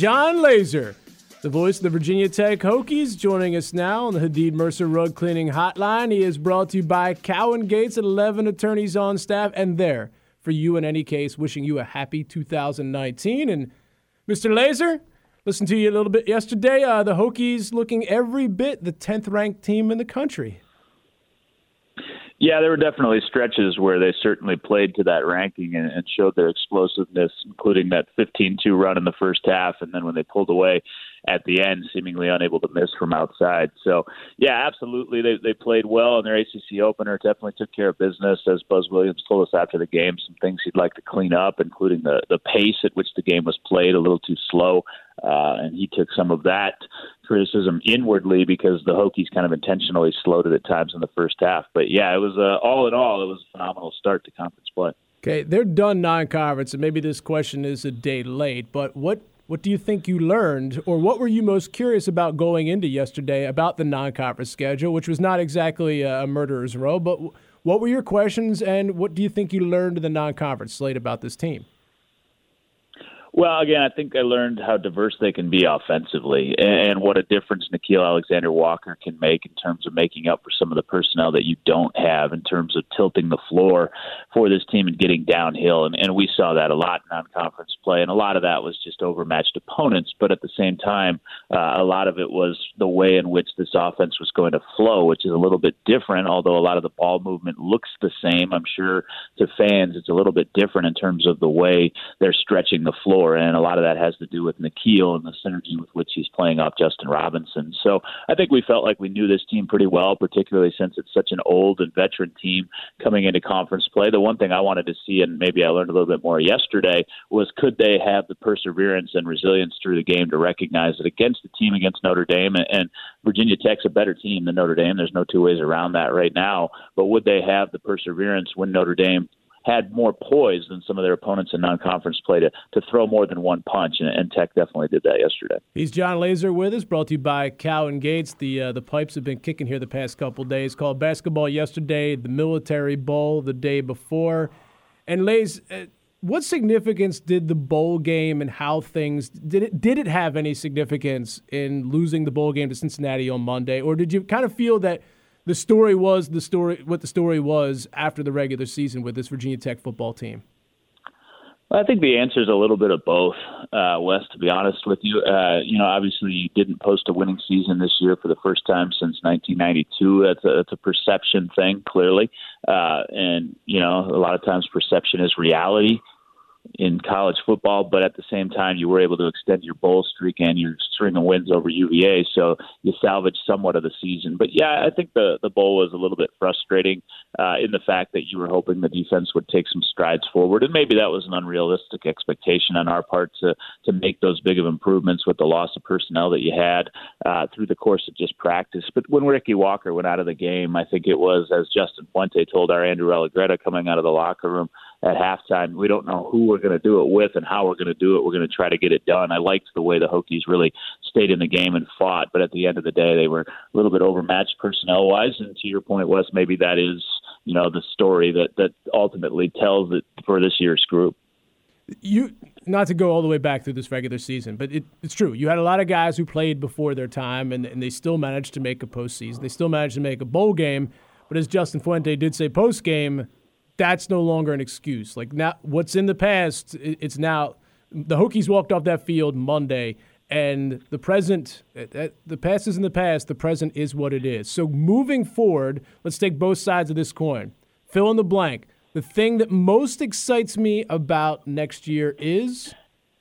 Jon Laaser, the voice of the Virginia Tech Hokies, joining us now on the Hadid Mercer Rug Cleaning Hotline. He is brought to you by Cowan Gates at 11 attorneys on staff, and there for you in any case, wishing you a happy 2019. And Mr. Laaser, listened to you a little bit yesterday. The Hokies looking every bit the 10th ranked team in the country. Yeah, there were definitely stretches where they certainly played to that ranking and showed their explosiveness, including that 15-2 run in the first half, and then when they pulled away at the end, seemingly unable to miss from outside. So, yeah, absolutely, they played well in their ACC opener, definitely took care of business. As Buzz Williams told us after the game, some things he'd like to clean up, including the pace at which the game was played, a little too slow, and he took some of that criticism inwardly because the Hokies kind of intentionally slowed it at times in the first half. But, yeah, it was all in all, it was a phenomenal start to conference play. Okay, they're done non-conference, and maybe this question is a day late, but what do you think you learned, or what were you most curious about going into yesterday about the non-conference schedule, which was not exactly a murderer's row, but what were your questions, and what do you think you learned in the non-conference slate about this team? Well, again, I think I learned how diverse they can be offensively and what a difference Nickeil Alexander-Walker can make in terms of making up for some of the personnel that you don't have in terms of tilting the floor for this team and getting downhill. And we saw that a lot in non-conference play, and a lot of that was just overmatched opponents. But at the same time, a lot of it was the way in which this offense was going to flow, which is a little bit different, although a lot of the ball movement looks the same. I'm sure to fans it's a little bit different in terms of the way they're stretching the floor. And a lot of that has to do with Nickeil and the synergy with which he's playing off Justin Robinson. So I think we felt like we knew this team pretty well, particularly since it's such an old and veteran team coming into conference play. The one thing I wanted to see, and maybe I learned a little bit more yesterday, was could they have the perseverance and resilience through the game to recognize that against the team against Notre Dame, and Virginia Tech's a better team than Notre Dame. There's no two ways around that right now. But would they have the perseverance when Notre Dame had more poise than some of their opponents in non-conference play to throw more than one punch, and Tech definitely did that yesterday. He's Jon Laaser with us, brought to you by Cowan Gates. The Pipes have been kicking here the past couple days. Called basketball yesterday, the Military Bowl the day before. And Lays, what significance did the bowl game and how things did it have any significance in losing the bowl game to Cincinnati on Monday, or did you kind of feel that the story was what the story was after the regular season with this Virginia Tech football team? Well, I think the answer is a little bit of both, Wes, to be honest with you. Obviously you didn't post a winning season this year for the first time since 1992. That's a perception thing, clearly. And a lot of times perception is reality in college football, but at the same time, you were able to extend your bowl streak and your string of wins over UVA, so you salvaged somewhat of the season. But yeah, I think the bowl was a little bit frustrating in the fact that you were hoping the defense would take some strides forward, and maybe that was an unrealistic expectation on our part to make those big of improvements with the loss of personnel that you had through the course of just practice. But when Ricky Walker went out of the game, I think it was, as Justin Fuente told our Andrew Allegretti coming out of the locker room at halftime, we don't know who we're going to do it with and how we're going to do it. We're going to try to get it done. I liked the way the Hokies really stayed in the game and fought, but at the end of the day, they were a little bit overmatched personnel-wise. And to your point, Wes, maybe that is, the story that ultimately tells it for this year's group. Not to go all the way back through this regular season, but it's true. You had a lot of guys who played before their time, and they still managed to make a postseason. They still managed to make a bowl game, but as Justin Fuente did say post-game, that's no longer an excuse. Like, now, what's in the past, it's now the Hokies walked off that field Monday, and the present, the past is in the past, the present is what it is. So moving forward, let's take both sides of this coin. Fill in the blank. The thing that most excites me about next year is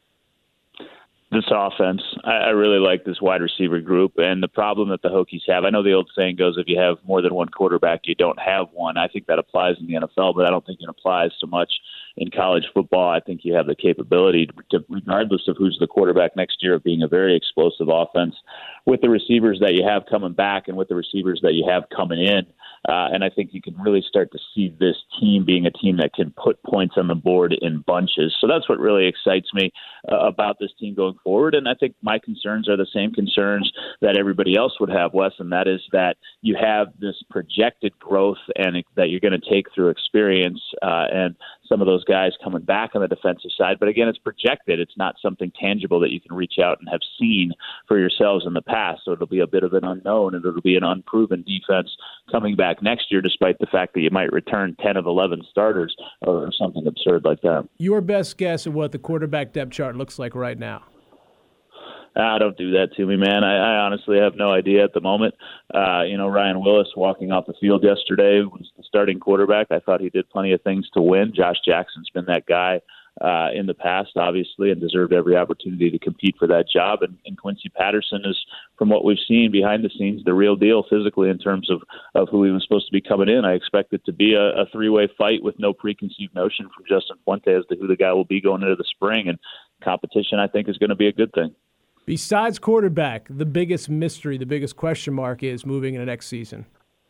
this offense. I really like this wide receiver group, and the problem that the Hokies have, I know the old saying goes, if you have more than one quarterback, you don't have one. I think that applies in the NFL, but I don't think it applies so much in college football. I think you have the capability to regardless of who's the quarterback next year, of being a very explosive offense with the receivers that you have coming back and with the receivers that you have coming in. And I think you can really start to see this team being a team that can put points on the board in bunches. So that's what really excites me about this team going forward. And I think my concerns are the same concerns that everybody else would have, Wes, and that is that you have this projected growth and that you're going to take through experience and some of those guys coming back on the defensive side. But again, it's projected. It's not something tangible that you can reach out and have seen for yourselves in the past. So it'll be a bit of an unknown, and it'll be an unproven defense coming back next year, despite the fact that you might return 10 of 11 starters or something absurd like that. Your best guess at what the quarterback depth chart looks like right now? Don't do that to me, man. I honestly have no idea at the moment. Ryan Willis walking off the field yesterday was the starting quarterback. I thought he did plenty of things to win. Josh Jackson's been that guy in the past, obviously, and deserved every opportunity to compete for that job. And Quincy Patterson is, from what we've seen behind the scenes, the real deal physically in terms of who he was supposed to be coming in. I expect it to be a three-way fight with no preconceived notion from Justin Fuente as to who the guy will be going into the spring. And competition, I think, is going to be a good thing. Besides quarterback, the biggest mystery, the biggest question mark is moving into next season.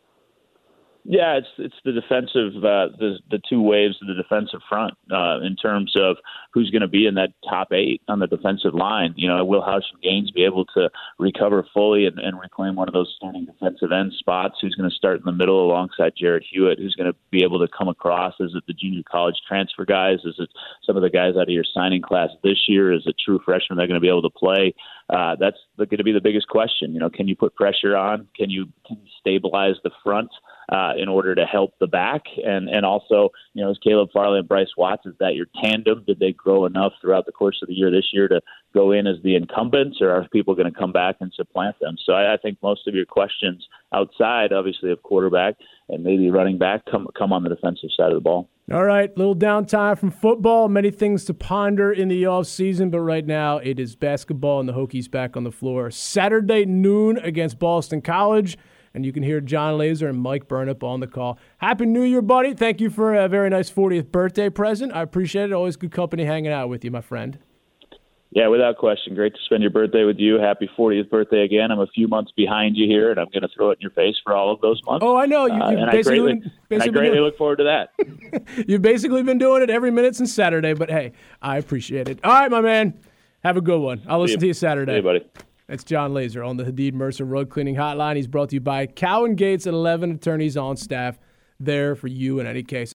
Yeah, it's the defensive, the two waves of the defensive front in terms of who's going to be in that top 8 on the defensive line. Will Housham Gaines be able to recover fully and reclaim one of those starting defensive end spots? Who's going to start in the middle alongside Jared Hewitt? Who's going to be able to come across? Is it the junior college transfer guys? Is it some of the guys out of your signing class this year? Is it true freshmen that are going to be able to play? That's going to be the biggest question. Can you put pressure on? Can you stabilize the front in order to help the back? And also, is Caleb Farley and Bryce Watts, is that your tandem? Did they grow enough throughout the course of the year this year to go in as the incumbents, or are people going to come back and supplant them? So I think most of your questions outside, obviously, of quarterback and maybe running back come on the defensive side of the ball. All right, little downtime from football. Many things to ponder in the offseason, but right now it is basketball and the Hokies back on the floor. Saturday noon against Boston College, and you can hear John Laser and Mike Burnip on the call. Happy New Year, buddy. Thank you for a very nice 40th birthday present. I appreciate it. Always good company hanging out with you, my friend. Yeah, without question. Great to spend your birthday with you. Happy 40th birthday again. I'm a few months behind you here, and I'm going to throw it in your face for all of those months. Oh, I know. I greatly look forward to that. You've basically been doing it every minute since Saturday, but hey, I appreciate it. All right, my man. Have a good one. I'll listen to you Saturday. Hey, buddy. That's John Laser on the Hadid Mercer Rug Cleaning Hotline. He's brought to you by Cowan Gates at 11 attorneys on staff there for you in any case.